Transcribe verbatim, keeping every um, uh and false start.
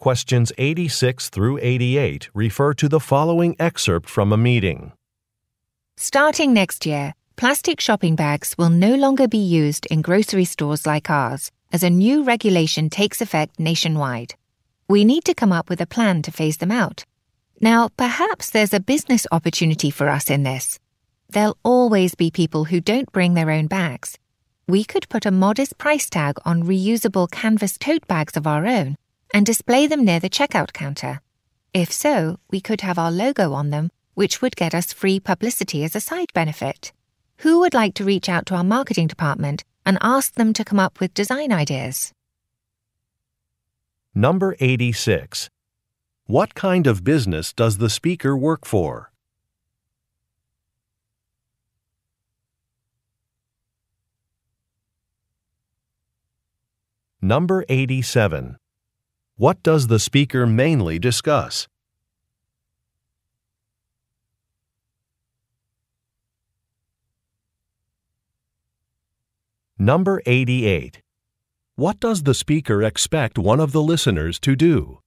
Questions eighty-six through eighty-eight refer to the following excerpt from a meeting. Starting next year, plastic shopping bags will no longer be used in grocery stores like ours, as a new regulation takes effect nationwide. We need to come up with a plan to phase them out. Now, perhaps there's a business opportunity for us in this. There'll always be people who don't bring their own bags. We could put a modest price tag on reusable canvas tote bags of our own and display them near the checkout counter. If so, we could have our logo on them, which would get us free publicity as a side benefit. Who would like to reach out to our marketing department and ask them to come up with design ideas? Number eighty-six. What kind of business does the speaker work for? Number eighty-seven. What does the speaker mainly discuss? Number eighty-eight. What does the speaker expect one of the listeners to do?